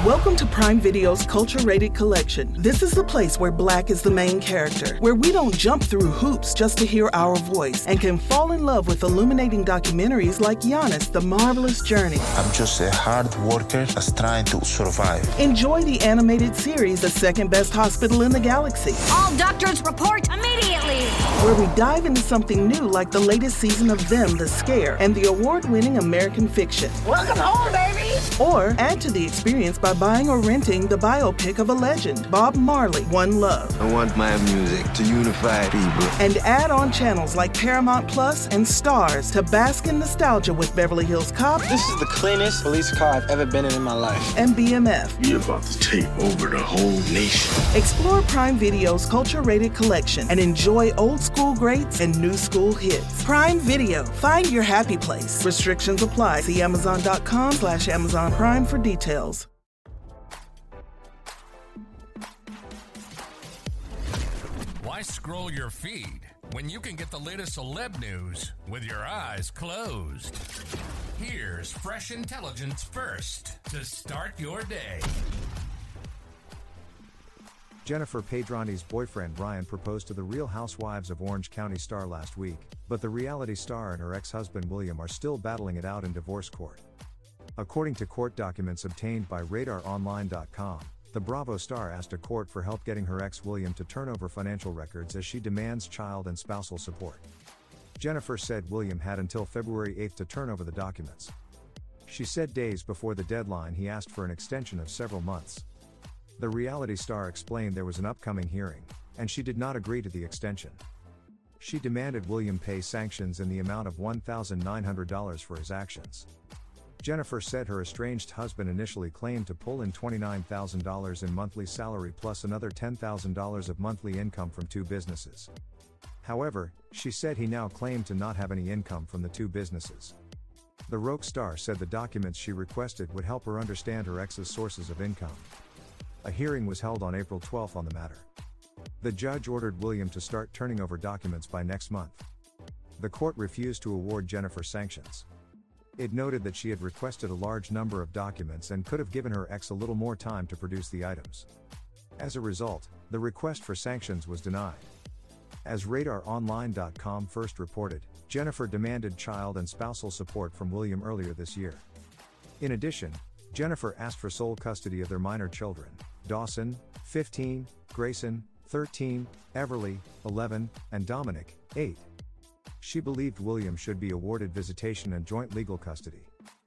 Welcome to Prime Video's Culture-Rated Collection. This is the place where Black is the main character, where we don't jump through hoops just to hear our voice, and can fall in love with illuminating documentaries like Giannis, The Marvelous Journey. I'm just a hard worker that's trying to survive. Enjoy the animated series, The Second Best Hospital in the Galaxy. All doctors report immediately! Where we dive into something new like the latest season of Them, The Scare, and the award-winning American Fiction. Welcome home, baby! Or add to the experience by buying or renting the biopic of a legend, Bob Marley, One Love. I want my music to unify people. And add on channels like Paramount Plus and Stars to bask in nostalgia with Beverly Hills Cop. This is the cleanest police car I've ever been in my life. And BMF. We're about to take over the whole nation. Explore Prime Video's Culture-Rated Collection and enjoy old school greats and new school hits. Prime Video. Find your happy place. Restrictions apply. See Amazon.com/Amazon Prime for details. Why scroll your feed when you can get the latest celeb news with your eyes closed? Here's fresh intelligence first to start your day. Jennifer Padroni's boyfriend Ryan proposed to the Real Housewives of Orange County star last week, but the reality star and her ex-husband William are still battling it out in divorce court. According to court documents obtained by RadarOnline.com, the Bravo star asked a court for help getting her ex William to turn over financial records as she demands child and spousal support. Jennifer said William had until February 8 to turn over the documents. She said days before the deadline he asked for an extension of several months. The reality star explained there was an upcoming hearing, and she did not agree to the extension. She demanded William pay sanctions in the amount of $1,900 for his actions. Jennifer said her estranged husband initially claimed to pull in $29,000 in monthly salary plus another $10,000 of monthly income from two businesses. However, she said he now claimed to not have any income from the two businesses. The Roque star said the documents she requested would help her understand her ex's sources of income. A hearing was held on April 12 on the matter. The judge ordered William to start turning over documents by next month. The court refused to award Jennifer sanctions. It noted that she had requested a large number of documents and could have given her ex a little more time to produce the items. As a result, the request for sanctions was denied. As RadarOnline.com first reported, Jennifer demanded child and spousal support from William earlier this year. In addition, Jennifer asked for sole custody of their minor children, Dawson, 15, Grayson, 13, Everly, 11, and Dominic, 8. She believed William should be awarded visitation and joint legal custody.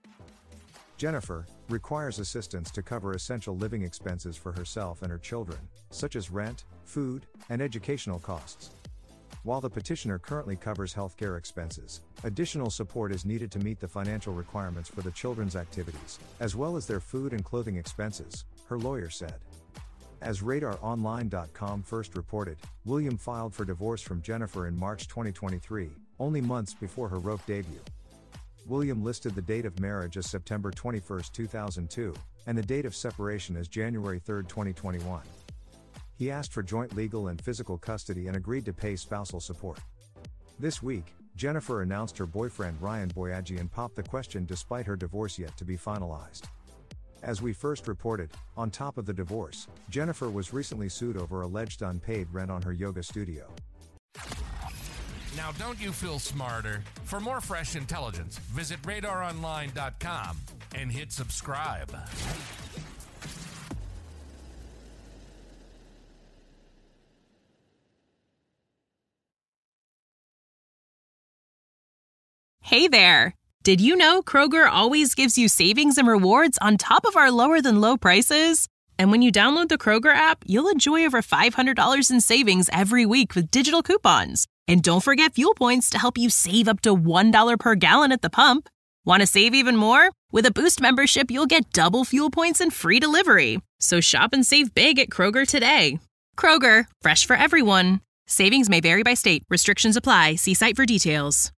Jennifer requires assistance to cover essential living expenses for herself and her children, such as rent, food, and educational costs. While the petitioner currently covers healthcare expenses, additional support is needed to meet the financial requirements for the children's activities, as well as their food and clothing expenses, her lawyer said. As RadarOnline.com first reported, William filed for divorce from Jennifer in March 2023, only months before her Roque debut. William listed the date of marriage as September 21, 2002, and the date of separation as January 3, 2021. He asked for joint legal and physical custody and agreed to pay spousal support. This week, Jennifer announced her boyfriend Ryan Boyajian popped the question despite her divorce yet to be finalized. As we first reported, on top of the divorce, Jennifer was recently sued over alleged unpaid rent on her yoga studio. Now don't you feel smarter? For more fresh intelligence, visit RadarOnline.com and hit subscribe. Hey there! Did you know Kroger always gives you savings and rewards on top of our lower-than-low prices? And when you download the Kroger app, you'll enjoy over $500 in savings every week with digital coupons. And don't forget fuel points to help you save up to $1 per gallon at the pump. Want to save even more? With a Boost membership, you'll get double fuel points and free delivery. So shop and save big at Kroger today. Kroger, fresh for everyone. Savings may vary by state. Restrictions apply. See site for details.